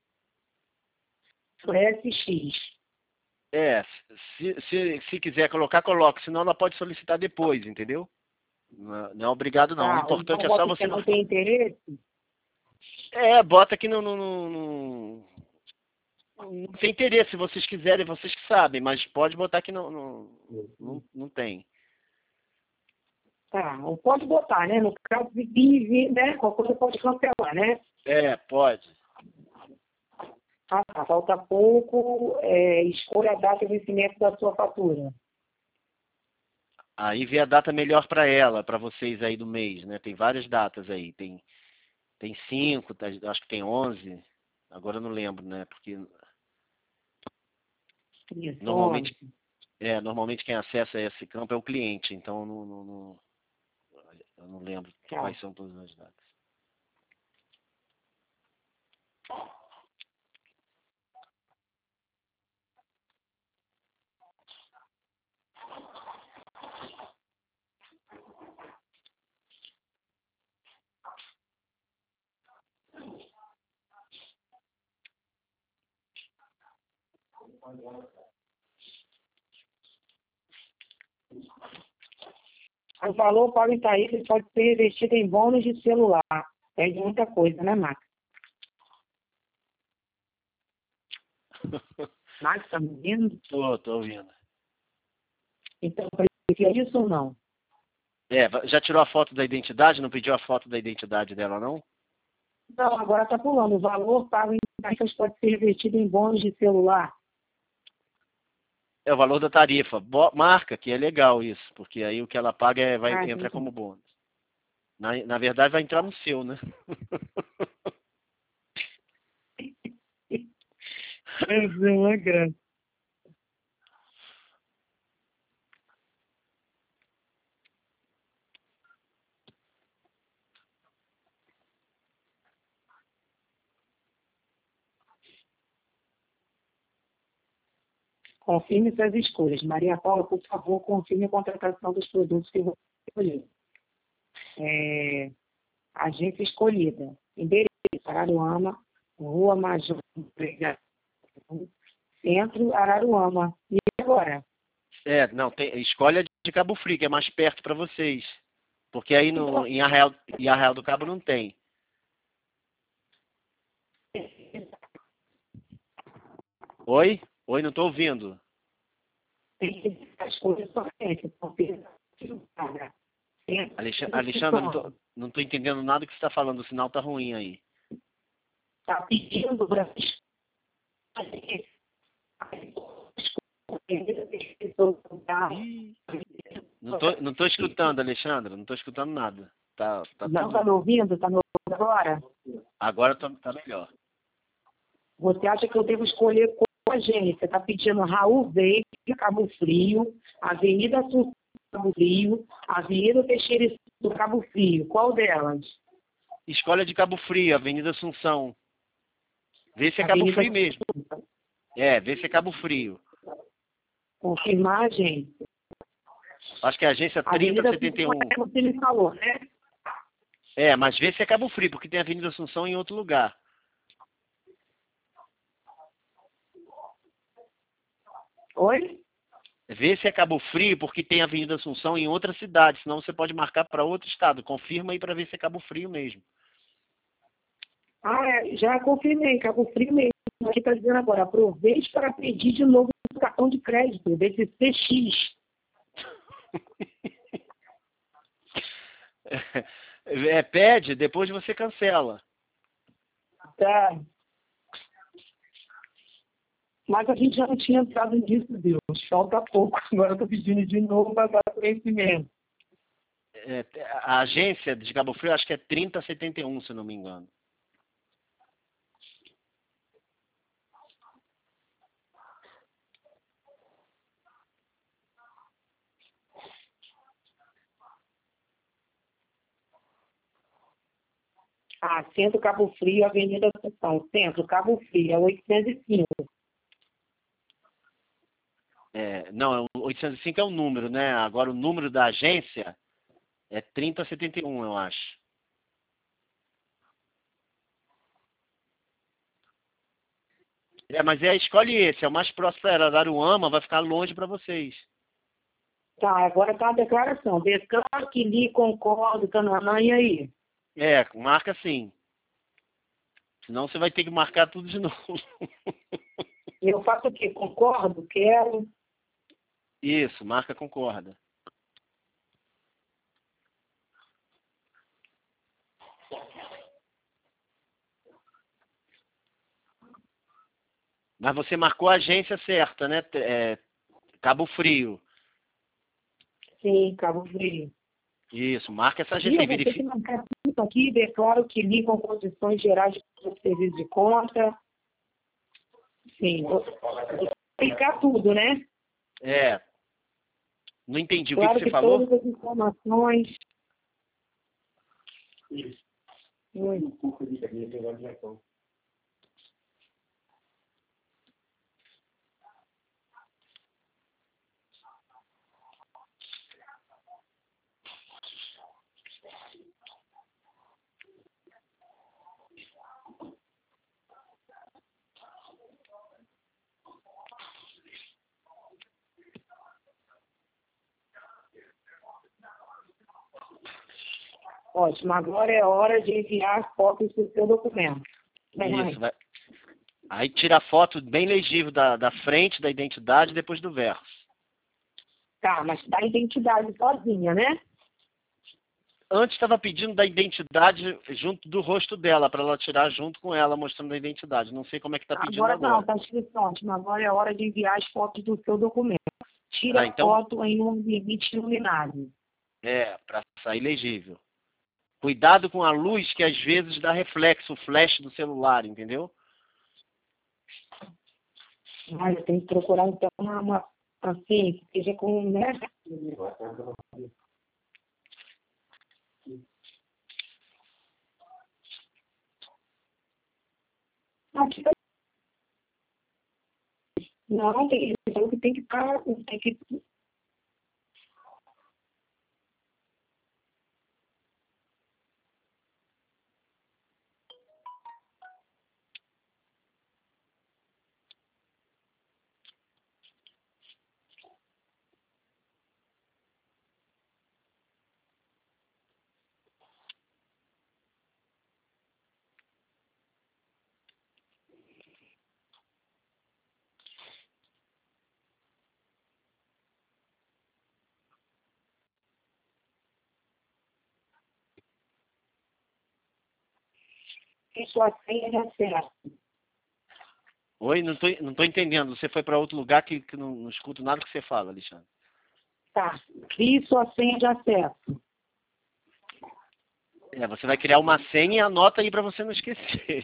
S X. É, se, se, se quiser colocar, coloca. Senão ela pode solicitar depois, entendeu? Não, não é obrigado não. O Tá, importante então é só bota que você não... não tem interesse. É, bota que não, não, não, não, não tem interesse. Se vocês quiserem, vocês que sabem. Mas pode botar que não, não, não, não tem. Tá, ou pode botar, né? No caso de vive, né? Qualquer coisa pode cancelar, né? É, pode. Ah, tá, falta pouco, é, escolha a data de vencimento da sua fatura. Aí vê a data melhor para ela, para vocês aí do mês, né? Tem várias datas aí. Tem, tem cinco, tá- acho que tem onze. Agora eu não lembro, né? Porque Isso, normalmente, onze. é, normalmente quem acessa esse campo é o cliente. Então eu não, não- não- eu não lembro Tá. quais são todas as datas. O valor para o Itaí pode ser investido em bônus de celular. É de muita coisa, né, Max? Max, tá me ouvindo? Tô, tô ouvindo. Então, é isso ou não? É, já tirou a foto da identidade? Não pediu a foto da identidade dela, não? Não, agora está pulando. O valor pago em taxas pode ser investido em bônus de celular. É o valor da tarifa. Bo- marca, que é legal isso, porque aí o que ela paga é, vai Ah, entrar entendi. como bônus. Na, na verdade, vai entrar no seu, né? É uma graça. Confirme suas escolhas. Maria Paula, por favor, confirme a contratação dos produtos que você escolheu. É, agência escolhida. Endereço, Araruama, Rua Major, Centro, Araruama. E agora? É, não, tem, escolhe a de Cabo Frio, que é mais perto para vocês. Porque aí no, em, Arraial, em Arraial do Cabo não tem. Oi? Oi, não estou ouvindo. Alexandre, Alexandre, não tô, não tô entendendo nada que você está falando, o sinal tá ruim aí. Está pedindo para Ih, não tô, não tô escutando, Alexandre, não tô escutando nada. Tá, tá Não tudo... está me ouvindo? Está me ouvindo agora? Agora tá, tá melhor. Você acha que eu devo escolher qual agência? Está pedindo Raul Veiga, Cabo Frio, Avenida Assunção, Cabo Frio, Avenida Teixeira do Cabo Frio. Qual delas? Escolha de Cabo Frio, Avenida Assunção. Vê se é Cabo Avenida Frio mesmo. É, vê se é Cabo Frio. Confirmar a agência. Acho que é a agência trinta setenta e um. É você me falou, né? É, mas vê se é Cabo Frio, porque tem Avenida Assunção em outro lugar. Oi? Vê se é Cabo Frio, porque tem Avenida Assunção em outra cidade, senão você pode marcar para outro estado. Confirma aí para ver se é Cabo Frio mesmo. Ah, é, já confirmei, Cabo Frio mesmo. Aqui está dizendo agora, aproveite para pedir de novo o cartão de crédito, desse C X. É, pede, depois você cancela. Tá. Mas a gente já não tinha entrado nisso, Deus. Falta pouco. Agora eu estou pedindo de novo para dar conhecimento. É, a agência de Cabo Frio acho que é trinta setenta e um, se não me engano. Ah, Centro Cabo Frio, Avenida Assunção. Centro Cabo Frio, é oitocentos e cinco. É, não, oitocentos e cinco é o número, né? Agora o número da agência é trinta setenta e um, eu acho. É, mas é, escolhe esse, é o mais próximo para Araruama, vai ficar longe para vocês. Tá, agora tá a declaração. Declaro que li, concordo, tananã, e aí? É, marca sim. Senão você vai ter que marcar tudo de novo. Eu faço o quê? Concordo, quero. Isso, marca concorda. Mas você marcou a agência certa, né? É, Cabo Frio. Sim, Cabo Frio. Isso, marca essa E agência eu aí, vou ter que verifica. marcar tudo aqui, declaro que li com condições gerais de serviço de conta. Sim, vou vou explicar tudo, né? É, não entendi o que, que Claro você que falou. todas as informações. Isso. Oi. O cuco de caminho tem lá de Japão. Ótimo, agora é hora de enviar as fotos do seu documento. Vem, mãe. Isso, vai. Aí tira a foto bem legível da, da frente, da identidade e depois do verso. Tá, mas dá identidade sozinha, né? Antes estava pedindo da identidade junto do rosto dela, para ela tirar junto com ela, mostrando a identidade. Não sei como é que está pedindo Agora não, agora. tá escrito ótimo. Agora é hora de enviar as fotos do seu documento. Tira Ah, a então, foto em um ambiente iluminado. é, para sair legível. Cuidado com a luz que às vezes dá reflexo, o flash do celular, entendeu? Mas eu tenho que procurar então uma, uma assim, que seja com, né? Aqui tá Não, tem, ele falou que tem que estar, tem que. Tem sua senha de acesso. Oi, não tô, não tô entendendo. Você foi para outro lugar que, que não, não escuto nada que você fala, Alexandre. Tá. Crie sua senha de acesso. É, você vai criar uma senha e anota aí para você não esquecer.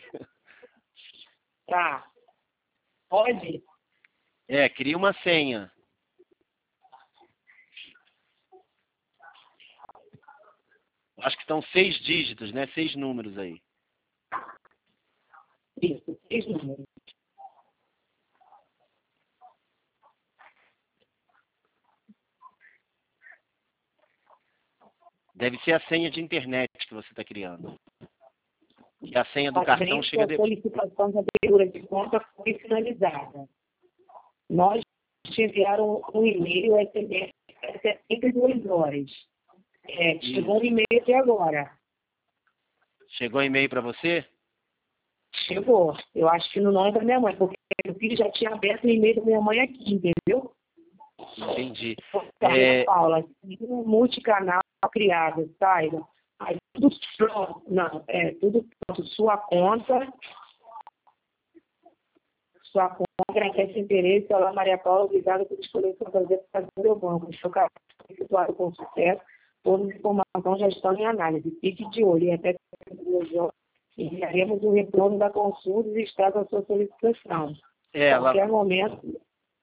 Tá. Pode? É, cria uma senha. Acho que estão seis dígitos, né? Seis números aí. Isso, seis números. Deve ser a senha de internet que você está criando. E a senha do Parabéns, cartão chega a depois. solicitação de abertura de conta foi finalizada. Nós te enviaram um e-mail S M S às setenta e duas horas. É, chegou um e-mail até agora. Chegou e-mail para você? Chegou. Eu acho que no nome da minha mãe, porque meu filho já tinha aberto o e-mail da minha mãe aqui, entendeu? Entendi. Tá, É, Paula, um multicanal criado, saiba. Aí tudo pronto. Não, é tudo pronto. Sua conta. Sua conta esse interesse. Olá, Maria Paula, obrigada por escolher o fazer para fazer o meu banco. Seu cartão situado com sucesso. Todas as informações já estão em análise. Fique de olho e até enviaremos o retorno da consulta e estado da sua solicitação. é, A qualquer ela, momento.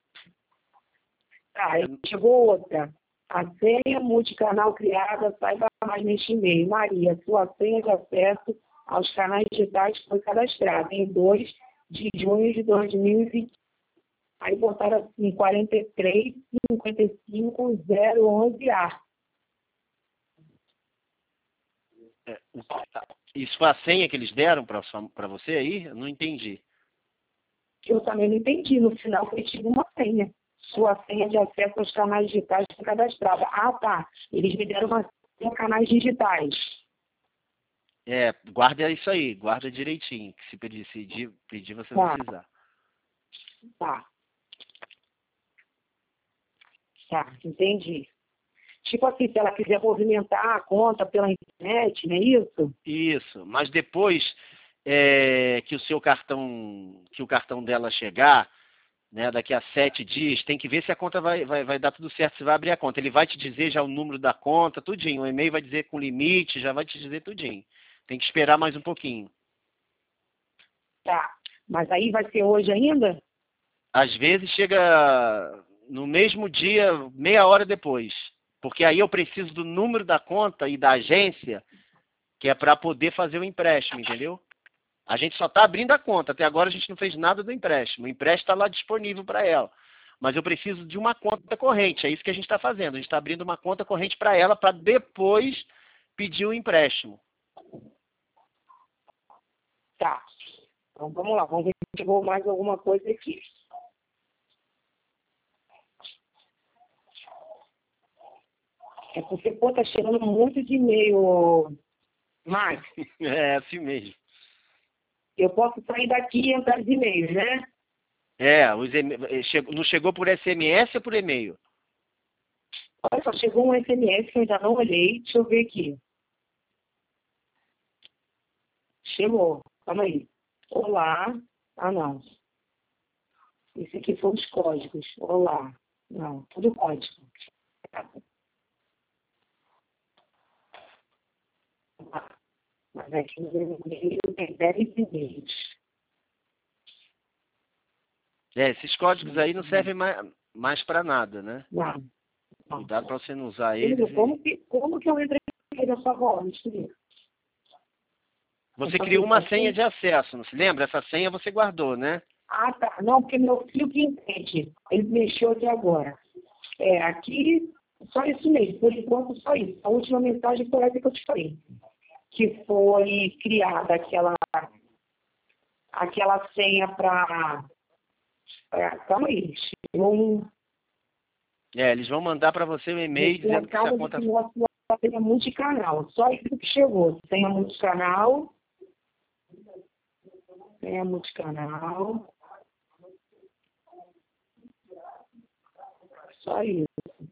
Ah, aí chegou outra. A senha multicanal criada, saiba mais neste e-mail. Maria, sua senha de acesso aos canais digitais foi cadastrada em dois de junho de dois mil e vinte. Aí botaram assim, quarenta e três, cinquenta e cinco, zero onze A. é, isso foi a senha que eles deram para você aí? Eu não entendi. Eu também não entendi. No final foi tido uma senha. Sua senha de acesso aos canais digitais foi cadastrada. Ah, tá. Eles me deram uma senha canais digitais. É, guarda isso aí, guarda direitinho, que se pedir, se pedir, pedir você vai Tá. precisar. Tá. Tá, entendi. Tipo assim, se ela quiser movimentar a conta pela internet, não é isso? Isso, mas depois é, que o seu cartão, que o cartão dela chegar, né, daqui a sete dias, tem que ver se a conta vai, vai, vai dar tudo certo, se vai abrir a conta. Ele vai te dizer já o número da conta, tudinho. O e-mail vai dizer com limite, já vai te dizer tudinho. Tem que esperar mais um pouquinho. Tá. Mas aí vai ser hoje ainda? Às vezes chega no mesmo dia, meia hora depois. Porque aí eu preciso do número da conta e da agência, que é para poder fazer o empréstimo, entendeu? A gente só está abrindo a conta. Até agora a gente não fez nada do empréstimo. O empréstimo está lá disponível para ela. Mas eu preciso de uma conta corrente. É isso que a gente está fazendo. A gente está abrindo uma conta corrente para ela para depois pedir o empréstimo. Tá. Então vamos lá, vamos ver se chegou mais alguma coisa aqui. É porque, pô, tá chegando muito de e-mail, Max. É assim mesmo. Eu posso sair daqui e entrar de e-mails, né? É, os e chegou, não chegou por S M S ou por e-mail? Olha só, chegou um S M S que eu ainda não olhei. Deixa eu ver aqui. Chegou. Calma aí. Olá. Ah, não. Esse aqui foram os códigos. Olá. Não, tudo código. Mas aqui no e-mail tem dez e-mails. É, esses códigos aí não servem mais, mais para nada, né? Não. não. Cuidado para você não usar Filho, eles. como E... que, como que eu entrei na sua voz, filho? Você criou uma senha de acesso, não se lembra? Essa senha você guardou, né? Ah, tá. Não, porque meu filho que entende. Ele mexeu aqui agora. É, aqui, só isso mesmo. Por enquanto, só isso. A última mensagem foi essa que eu te falei. Que foi criada aquela, aquela senha para... Calma aí. Chegou um... É, eles vão mandar para você um e-mail dizendo que essa conta... de nosso senha multicanal. Só isso que chegou. Senha multicanal. Senha multicanal. Só isso.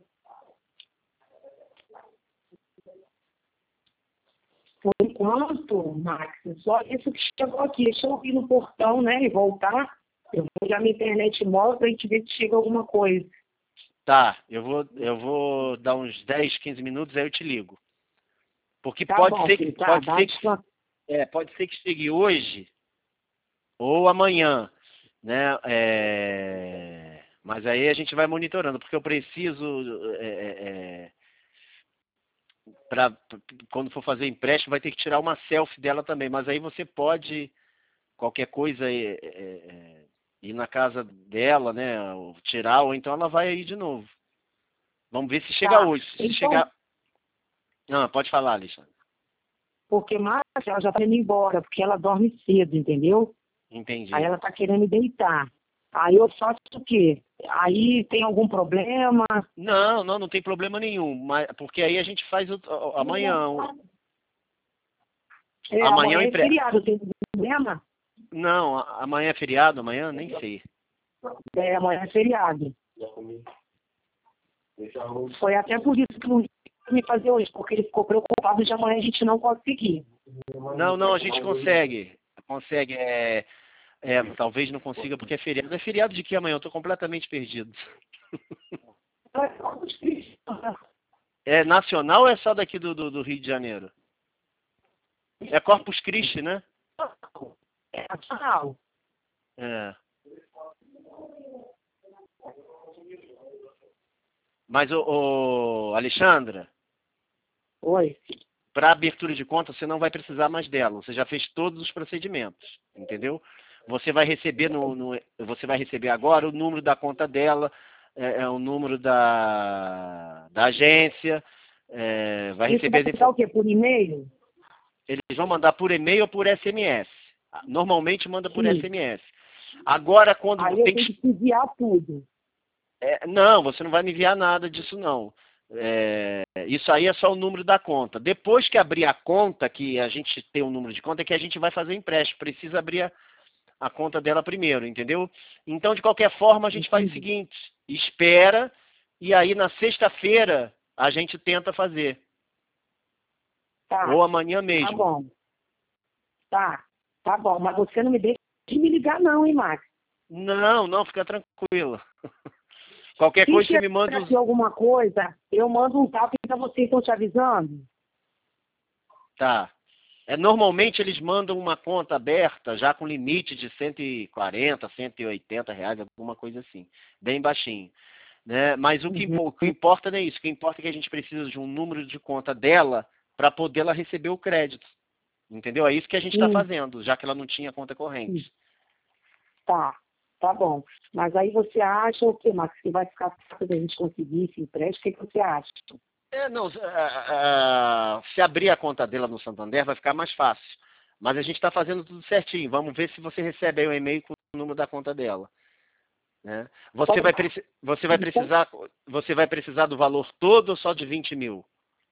Por enquanto, Max, só isso que chegou aqui. Deixa eu ir no portão, né, e voltar. Eu vou olhar minha internet móvel pra gente ver se chega alguma coisa. Tá, eu vou, eu vou dar uns dez, quinze minutos, aí eu te ligo. Porque Tá pode bom, ser filho, que, tá, pode dá ser que, descanso. é, pode ser que chegue hoje ou amanhã, né? É, mas aí a gente vai monitorando, porque eu preciso, é, para quando for fazer empréstimo, vai ter que tirar uma selfie dela também. Mas aí você pode, qualquer coisa, é, é, é, ir na casa dela, né? Ou tirar, ou então ela vai aí de novo. Vamos ver se chega Tá. hoje. Se Então, chegar. Não, pode falar, Alexandre. porque Márcia, ela já tá indo embora, porque ela dorme cedo, entendeu? Entendi. Aí ela tá querendo deitar. Aí eu faço o quê? Aí tem algum problema? Não, não, não tem problema nenhum. Mas, porque aí a gente faz o, o- amanhã. o- É, Amanhã o amanhã é empre... feriado, tem algum problema? Não, a- amanhã é feriado, amanhã nem sei. É, amanhã é feriado. Já comi. Deixa arroz. Foi até por isso que não quis me fazer hoje, porque ele ficou preocupado de amanhã a gente não conseguir. Não, não, a gente consegue. Consegue. É, é, talvez não consiga porque é feriado. É feriado de que amanhã? Eu estou completamente perdido. É nacional ou é só daqui do, do, do Rio de Janeiro? É Corpus Christi, né? É nacional. É. Mas, ô, ô, Alexandra, Oi. para abertura de conta, você não vai precisar mais dela. Você já fez todos os procedimentos, entendeu? Você vai receber no, no você vai receber agora o número da conta dela, é, é o número da, da agência, é, vai Isso receber vai as ficar o info- quê? Por e-mail? eles vão mandar por e-mail ou por S M S. Normalmente manda por Sim. S M S. Agora, quando Aí eu tem tenho que que enviar tudo. É, não, você não vai me enviar nada disso não. É, isso aí é só o número da conta. Depois que abrir a conta, que a gente tem o número de conta, é que a gente vai fazer o empréstimo. Precisa abrir a, a conta dela primeiro, entendeu? Então, de qualquer forma, a gente faz o Entendi. seguinte: espera e aí na sexta-feira a gente tenta fazer. Tá, Ou amanhã tá mesmo. bom. Tá, tá bom. Mas você não me deixa de me ligar não, hein, Max? Não, não, fica tranquilo. Qualquer Se coisa você chegar me manda os... aqui alguma coisa, eu mando um zap pra vocês, estão te avisando? Tá. É, normalmente eles mandam uma conta aberta já com limite de cento e quarenta, cento e oitenta reais, alguma coisa assim, bem baixinho. Né? Mas o que, Uhum. impo- o que importa não é isso, o que importa é que a gente precisa de um número de conta dela para poder ela receber o crédito. Entendeu? É isso que a gente está Sim, fazendo, já que ela não tinha conta sim. corrente. Tá, tá bom. Mas aí você acha o quê, Max? Que vai ficar fácil da gente conseguir esse empréstimo? O que, que você acha? É, não, ah, ah, se abrir a conta dela no Santander vai ficar mais fácil. Mas a gente está fazendo tudo certinho. Vamos ver se você recebe aí o e-mail com o número da conta dela. Né? Você, vai, preci- você, vai precisar, você vai precisar do valor todo ou só de vinte mil?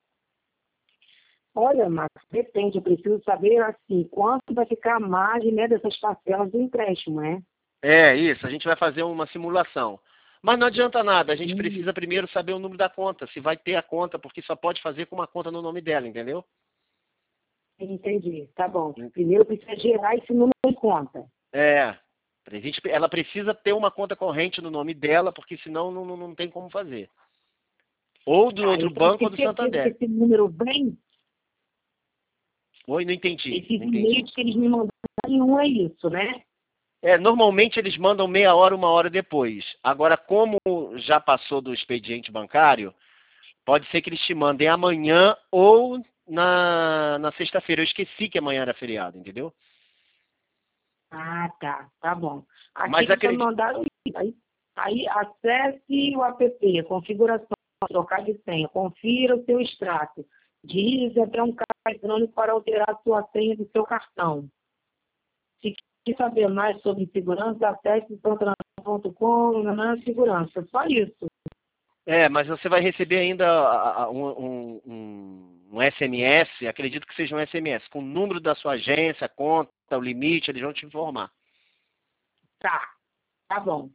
Olha, Max, depende. Eu preciso saber, assim, quanto vai ficar a margem, né, dessas parcelas do empréstimo, né? É, isso. A gente vai fazer uma simulação. Mas não adianta nada. A gente Hum, precisa primeiro saber o número da conta. Se vai ter a conta, porque só pode fazer com uma conta no nome dela, entendeu? entendi. Tá bom. Primeiro precisa gerar esse número de conta. É. A gente- Ela precisa ter uma conta corrente no nome dela, porque senão não, não, não tem como fazer. Ou do Tá, outro então banco ou tem do certeza que Santander. esse número vem, Oi, não entendi. esses Não entendi. e-mails que eles me mandaram, nenhum é isso, né? É, normalmente eles mandam meia hora, uma hora depois. Agora, como já passou do expediente bancário, pode ser que eles te mandem amanhã ou na, na sexta-feira. Eu esqueci que amanhã era feriado, entendeu? Ah, tá. Tá bom. Aqui Mas eles acredito... mandaram isso. Aí, aí acesse o app, configuração, trocar de senha, confira o seu extrato. Diz até um cartão eletrônico para alterar a sua senha do seu cartão. Se quer saber mais sobre segurança, acesse santran ponto com, segurança. Só isso. É, mas você vai receber ainda a- a- um, um, um, um S M S, acredito que seja um S M S, com o número da sua agência, a conta, o limite, eles vão te informar. Tá. Tá bom.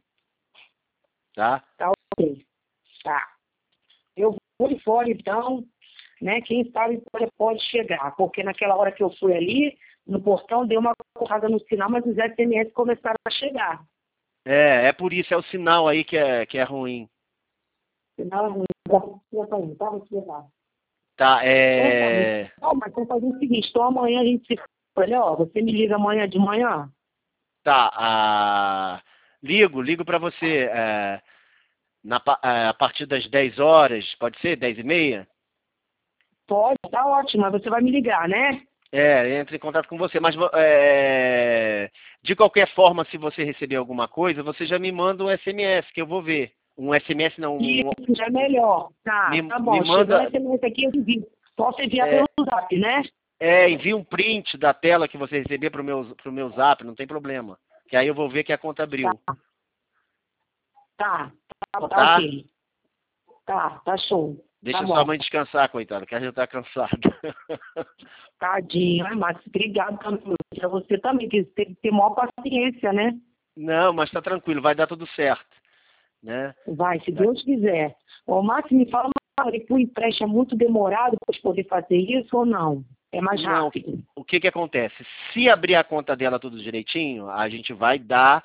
Tá? Tá ok. Tá. Eu vou de fora, então, né? Quem sabe pode, pode chegar. Porque naquela hora que eu fui ali, no portão, deu uma porrada no sinal, mas os S M S começaram a chegar. É, é por isso, é o sinal aí que é, que é ruim. Sinal é ruim. Tava tava aqui, tá? Tá, Então, é... tá, mas vamos fazer o seguinte, então amanhã a gente se olha, ó, você me liga amanhã de manhã? Tá, a... ligo, ligo pra você é, na, pa- é, a partir das dez horas, pode ser? dez e meia? Pode, tá ótimo, mas você vai me ligar, né? É, entre em contato com você, mas é, de qualquer forma, se você receber alguma coisa, você já me manda um S M S que eu vou ver. Um S M S não, um, Isso, já é melhor. Tá, me, tá me bom. Chegando manda, esse momento aqui, eu envio. Posso enviar é, pelo zap, né? é, envia um print da tela que você receber pro meu, pro meu zap, não tem problema. Que aí eu vou ver que a conta abriu, Tá, tá, tá, tá tá? ok. Tá, tá show. Deixa Tá sua bom. mãe descansar, coitada, que ela já tá cansada. Tadinho, ai, Márcio, obrigado pra você também, que você tem que ter maior paciência, né? Não, mas tá tranquilo, vai dar tudo certo, né? Vai, se Deus quiser. Ô, Márcio, me fala uma hora que o empréstimo é muito demorado para poder fazer isso ou não? É mais Não, rápido. o que que acontece? Se abrir a conta dela tudo direitinho, a gente vai dar,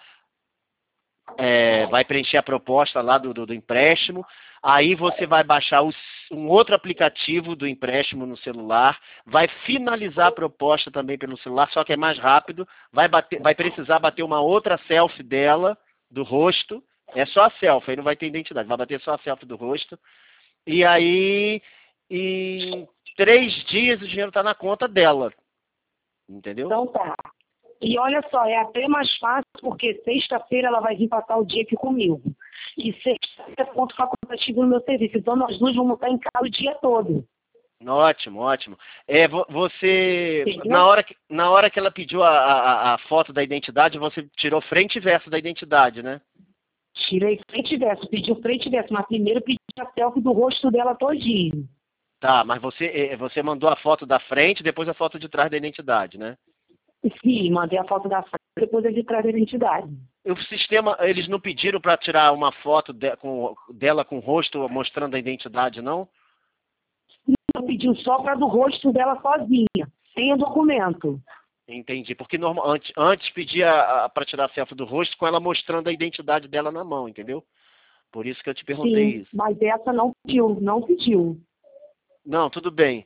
é, vai preencher a proposta lá do, do, do empréstimo, aí você vai baixar os- um outro aplicativo do empréstimo no celular, vai finalizar a proposta também pelo celular, só que é mais rápido, vai, bater, vai precisar bater uma outra selfie dela, do rosto, é só a selfie, aí não vai ter identidade, vai bater só a selfie do rosto, e aí em três dias o dinheiro está na conta dela, entendeu? Então tá. E olha só, é até mais fácil, porque sexta-feira ela vai vir passar o dia aqui comigo. E sexta-feira é ponto facultativo no meu serviço. Então nós duas vamos estar em casa o dia todo. Ótimo, ótimo. É, vo- você, Entendeu? na hora que, na hora que ela pediu a, a, a foto da identidade, você tirou frente e verso da identidade, né? Tirei frente e verso, pediu frente e verso, mas primeiro pedi a selfie do rosto dela todinho. Tá, mas você, eh, você mandou a foto da frente, depois a foto de trás da identidade, né? Sim, mandei a foto da frente, depois ele traz a identidade. O sistema, eles não pediram para tirar uma foto de- com- dela com o rosto mostrando a identidade, não? Ela pediu só para do rosto dela sozinha, sem o documento. Entendi, porque normal, antes, antes pedia para tirar a selfie do rosto com ela mostrando a identidade dela na mão, entendeu? Por isso que eu te perguntei Sim, isso. mas essa não pediu, não pediu. Não, tudo bem.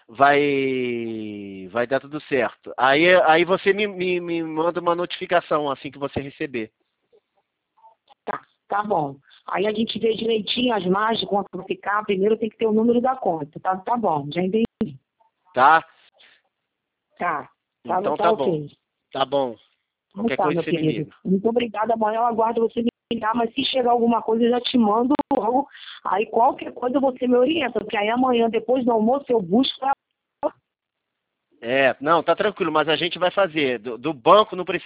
Vai, vai dar tudo certo. Aí, aí você me, me, me manda uma notificação assim que você receber. Tá, tá bom. Aí a gente vê direitinho as margens, quanto vai ficar. Primeiro tem que ter o número da conta. Tá, tá bom, já entendi. Tá? Tá, tá, Então tá tá bom. ok. Tá bom. Então Qualquer tá, coisa meu você me querido. liga. Muito obrigada. Amanhã eu aguardo você me ligar, mas se chegar alguma coisa eu já te mando logo. Aí qualquer coisa você me orienta, porque aí amanhã, depois do almoço, eu busco a É, não, tá tranquilo, mas a gente vai fazer. Do, do banco não precisa.